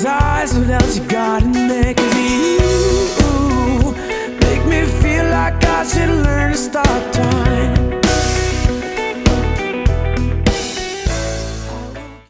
his eyes, what else you got in there? 'Cause you make me feel like I should learn to stop talking.